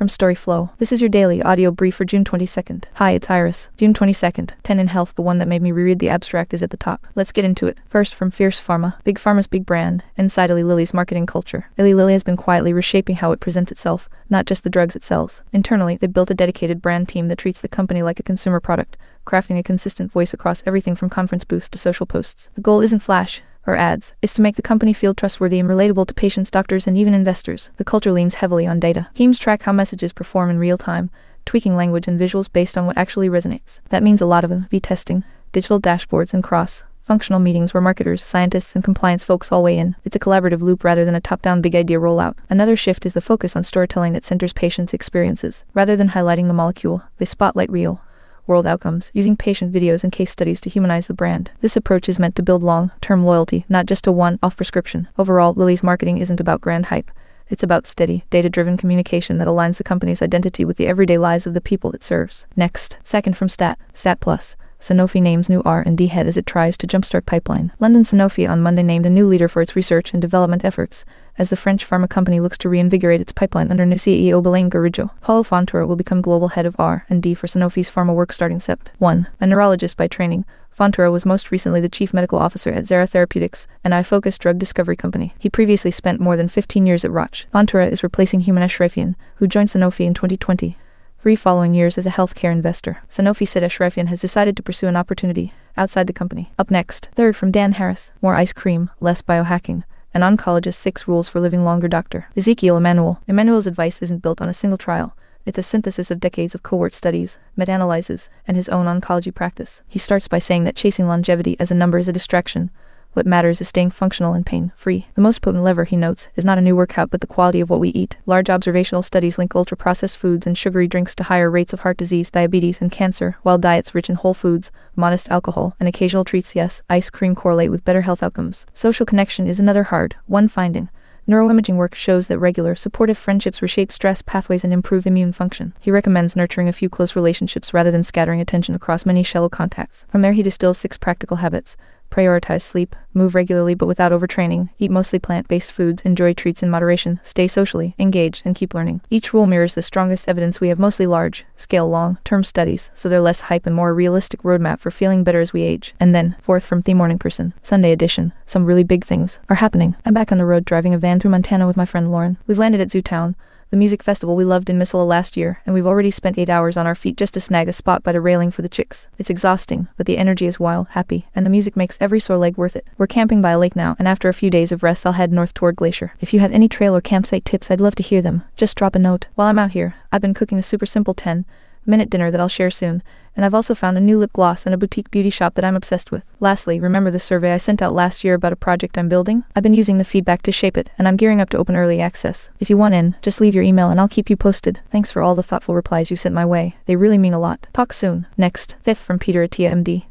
from Storyflow. This is your daily audio brief for June 22nd. Hi, it's Iris. June 22nd. 10 in Health, the one that made me reread the abstract, is at the top. Let's get into it. First, from Fierce Pharma. Big Pharma's big brand. Inside Eli Lilly's marketing culture. Eli Lilly has been quietly reshaping how it presents itself, not just the drugs it sells. Internally, they built a dedicated brand team that treats the company like a consumer product, crafting a consistent voice across everything from conference booths to social posts. The goal isn't flash or ads. It's to make the company feel trustworthy and relatable to patients, doctors, and even investors. The culture leans heavily on data. Teams track how messages perform in real time, tweaking language and visuals based on what actually resonates. That means a lot of A/B testing, digital dashboards, and cross-functional meetings where marketers, scientists, and compliance folks all weigh in. It's a collaborative loop rather than a top-down big idea rollout. Another shift is the focus on storytelling that centers patients' experiences. Rather than highlighting the molecule, they spotlight real-world outcomes, using patient videos and case studies to humanize the brand. This approach is meant to build long-term loyalty, not just a one-off prescription. Overall, Lilly's marketing isn't about grand hype. It's about steady, data-driven communication that aligns the company's identity with the everyday lives of the people it serves. Next, second from Stat Plus. Sanofi names new R&D head as it tries to jumpstart pipeline. London Sanofi on Monday named a new leader for its research and development efforts, as the French pharma company looks to reinvigorate its pipeline under new CEO Belén Garijo. Paulo Fontoura will become global head of R&D for Sanofi's pharma work starting Sept. 1. A neurologist by training, Fontoura was most recently the chief medical officer at Zara Therapeutics, an eye-focused drug discovery company. He previously spent more than 15 years at Roche. Fontoura is replacing Humana Shrefian, who joined Sanofi in 2020. Following years as a healthcare investor, Sanofi said Shrefian has decided to pursue an opportunity outside the company. Up next, third from Dan Harris. More ice cream, less biohacking. An oncologist's 6 rules for living longer. Dr. Ezekiel Emanuel. Emanuel's advice isn't built on a single trial. It's a synthesis of decades of cohort studies, meta-analyses, and his own oncology practice. He starts by saying that chasing longevity as a number is a distraction. What matters is staying functional and pain-free. The most potent lever, he notes, is not a new workout but the quality of what we eat. Large observational studies link ultra-processed foods and sugary drinks to higher rates of heart disease, diabetes, and cancer, while diets rich in whole foods, modest alcohol, and occasional treats, yes, ice cream, correlate with better health outcomes. Social connection is another hard-won finding. Neuroimaging work shows that regular, supportive friendships reshape stress pathways and improve immune function. He recommends nurturing a few close relationships rather than scattering attention across many shallow contacts. From there, he distills 6 practical habits. Prioritize sleep, move regularly but without overtraining, eat mostly plant-based foods, enjoy treats in moderation, stay socially engaged, and keep learning. Each rule mirrors the strongest evidence we have, mostly large-scale long-term studies, so they're less hype and more a realistic roadmap for feeling better as we age. And then, fourth from The Morning Person, Sunday edition. Some really big things are happening. I'm back on the road driving a van through Montana with my friend Lauren. We've landed at Zootown, the music festival we loved in Missoula last year, and we've already spent 8 hours on our feet just to snag a spot by the railing for the chicks. It's exhausting, but the energy is wild, happy, and the music makes every sore leg worth it. We're camping by a lake now, and after a few days of rest I'll head north toward Glacier. If you have any trail or campsite tips, I'd love to hear them. Just drop a note. While I'm out here, I've been cooking a super simple 10-minute dinner that I'll share soon, and I've also found a new lip gloss in a boutique beauty shop that I'm obsessed with. Lastly, remember the survey I sent out last year about a project I'm building? I've been using the feedback to shape it, and I'm gearing up to open early access. If you want in, just leave your email and I'll keep you posted. Thanks for all the thoughtful replies you sent my way. They really mean a lot. Talk soon. Next, fifth from Peter Attia MD.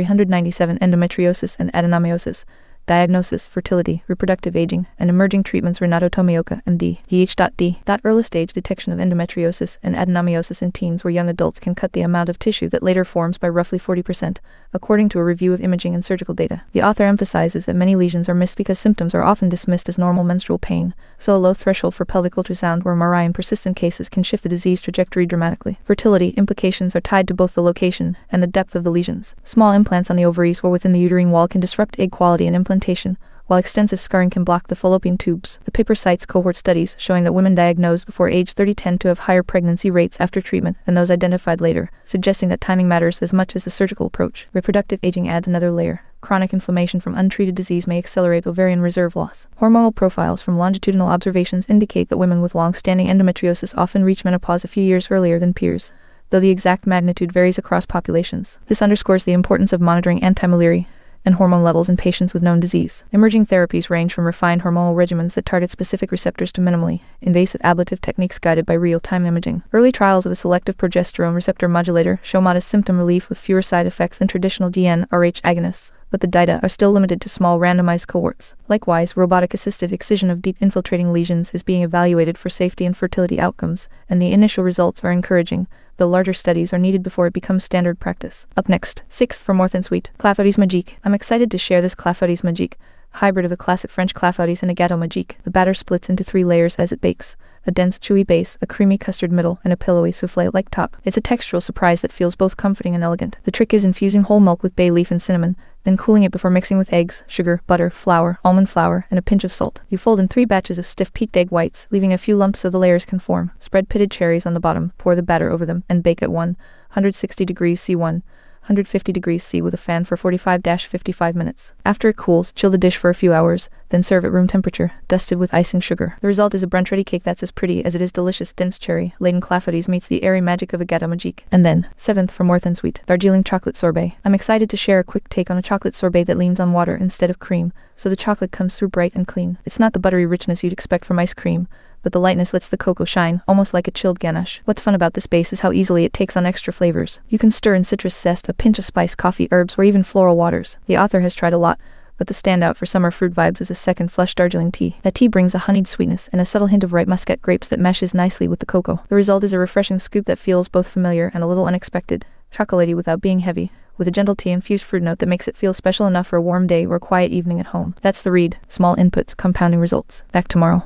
#397 Endometriosis and adenomyosis. Diagnosis, fertility, reproductive aging, and emerging treatments. Renato Tomioka, MD. Ph.D. Early stage detection of endometriosis and adenomyosis in teens where young adults can cut the amount of tissue that later forms by roughly 40%, according to a review of imaging and surgical data. The author emphasizes that many lesions are missed because symptoms are often dismissed as normal menstrual pain, so a low threshold for pelvic ultrasound or MRI in persistent cases can shift the disease trajectory dramatically. Fertility implications are tied to both the location and the depth of the lesions. Small implants on the ovaries or within the uterine wall can disrupt egg quality and implantation, while extensive scarring can block the fallopian tubes. The paper cites cohort studies showing that women diagnosed before age 30 tend to have higher pregnancy rates after treatment than those identified later, suggesting that timing matters as much as the surgical approach. Reproductive aging adds another layer. Chronic inflammation from untreated disease may accelerate ovarian reserve loss. Hormonal profiles from longitudinal observations indicate that women with long-standing endometriosis often reach menopause a few years earlier than peers, though the exact magnitude varies across populations. This underscores the importance of monitoring anti-malarial and hormone levels in patients with known disease. Emerging therapies range from refined hormonal regimens that target specific receptors to minimally invasive ablative techniques guided by real-time imaging. Early trials of a selective progesterone receptor modulator show modest symptom relief with fewer side effects than traditional DNRH agonists, but the data are still limited to small randomized cohorts. Likewise, robotic-assisted excision of deep infiltrating lesions is being evaluated for safety and fertility outcomes, and the initial results are encouraging, though larger studies are needed before it becomes standard practice. Up next, sixth from Orthansweet, Clafotis Magique. I'm excited to share this Clafotis Magique hybrid of a classic French clafoutis and a gâteau magique. The batter splits into 3 layers as it bakes. A dense, chewy base, a creamy custard middle, and a pillowy souffle-like top. It's a textural surprise that feels both comforting and elegant. The trick is infusing whole milk with bay leaf and cinnamon, then cooling it before mixing with eggs, sugar, butter, flour, almond flour, and a pinch of salt. You fold in 3 batches of stiff peaked egg whites, leaving a few lumps so the layers can form. Spread pitted cherries on the bottom, pour the batter over them, and bake at 160 degrees C 150 degrees C with a fan for 45-55 minutes. After it cools, chill the dish for a few hours, then serve at room temperature, dusted with icing sugar. The result is a brunch-ready cake that's as pretty as it is delicious. Dense cherry-laden clafoutis meets the airy magic of a gâteau magique. And then, 7th for more than sweet, Darjeeling chocolate sorbet. I'm excited to share a quick take on a chocolate sorbet that leans on water instead of cream, so the chocolate comes through bright and clean. It's not the buttery richness you'd expect from ice cream, but the lightness lets the cocoa shine, almost like a chilled ganache. What's fun about this base is how easily it takes on extra flavors. You can stir in citrus zest, a pinch of spice, coffee, herbs, or even floral waters. The author has tried a lot, but the standout for summer fruit vibes is a second flush Darjeeling tea. That tea brings a honeyed sweetness and a subtle hint of ripe muscat grapes that meshes nicely with the cocoa. The result is a refreshing scoop that feels both familiar and a little unexpected, chocolatey without being heavy, with a gentle tea-infused fruit note that makes it feel special enough for a warm day or a quiet evening at home. That's the read. Small inputs, compounding results. Back tomorrow.